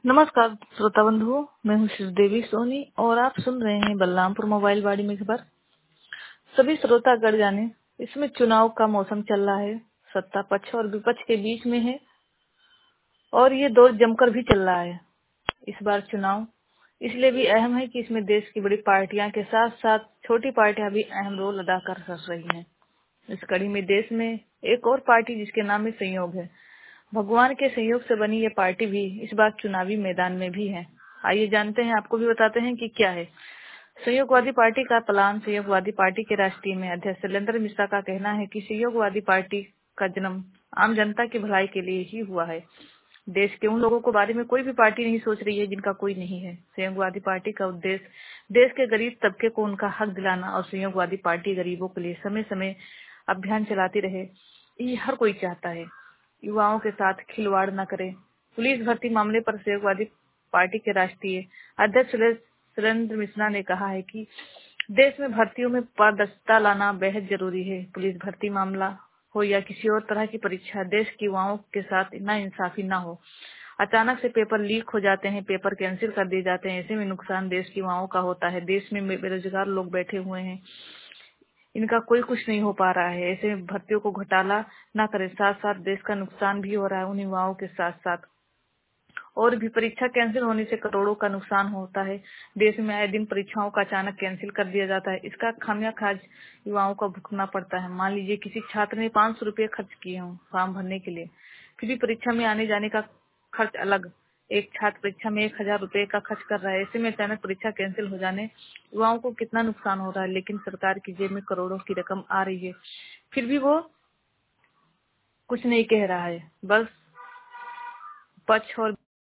नमस्कार श्रोता बंधुओं, मैं हूँ श्रीदेवी सोनी और आप सुन रहे हैं बलरामपुर मोबाइल वाड़ी में खबर। सभी श्रोता गढ़ जाने, इसमें चुनाव का मौसम चल रहा है। सत्ता पक्ष और विपक्ष के बीच में है और ये दौर जमकर भी चल रहा है। इस बार चुनाव इसलिए भी अहम है कि इसमें देश की बड़ी पार्टियां के साथ साथ छोटी पार्टियां भी अहम रोल अदा कर रही हैं। इस कड़ी में देश में एक और पार्टी जिसके नाम में संयोग है, भगवान के सहयोग से बनी ये पार्टी भी इस बार चुनावी मैदान में भी है। आइए जानते हैं, आपको भी बताते हैं कि क्या है संयोगवादी पार्टी का प्लान। संयोगवादी पार्टी के राष्ट्रीय में अध्यक्ष शैलेंद्र मिश्रा का कहना है कि संयोगवादी पार्टी का जन्म आम जनता की भलाई के लिए ही हुआ है। देश के उन लोगों के बारे में कोई भी पार्टी नहीं सोच रही है जिनका कोई नहीं है। संयोगवादी पार्टी का उद्देश्य देश के गरीब तबके को उनका हक दिलाना और संयोगवादी पार्टी गरीबों के लिए समय समय अभियान चलाती रहे, ये हर कोई चाहता है। युवाओं के साथ खिलवाड़ न करे। पुलिस भर्ती मामले पर संयोगवादी पार्टी के राष्ट्रीय अध्यक्ष शैलेंद्र मिश्रा ने कहा है कि देश में भर्तियों में पारदर्शिता लाना बेहद जरूरी है। पुलिस भर्ती मामला हो या किसी और तरह की परीक्षा, देश के युवाओं के साथ नाइंसाफी न हो। अचानक से पेपर लीक हो जाते हैं, पेपर कैंसिल कर दिए जाते हैं, ऐसे में नुकसान देश के युवाओं का होता है। देश में बेरोजगार लोग बैठे हुए हैं, इनका कोई कुछ नहीं हो पा रहा है। ऐसे में भर्तियों को घोटाला ना करें। साथ साथ देश का नुकसान भी हो रहा है उन युवाओं के साथ साथ, और भी परीक्षा कैंसिल होने से करोड़ों का नुकसान होता है। देश में आए दिन परीक्षाओं का अचानक कैंसिल कर दिया जाता है, इसका खामियाखाज युवाओं को भुगतना पड़ता है। मान लीजिए किसी छात्र ने 500 रुपये खर्च किए हों फॉर्म भरने के लिए, फिर भी परीक्षा में आने जाने का खर्च अलग। एक छात्र परीक्षा में 1000 रुपये का खर्च कर रहा है, ऐसे में अचानक परीक्षा कैंसिल हो जाने युवाओं को कितना नुकसान हो रहा है। लेकिन सरकार की जेब में करोड़ों की रकम आ रही है, फिर भी वो कुछ नहीं कह रहा है। बस पक्ष और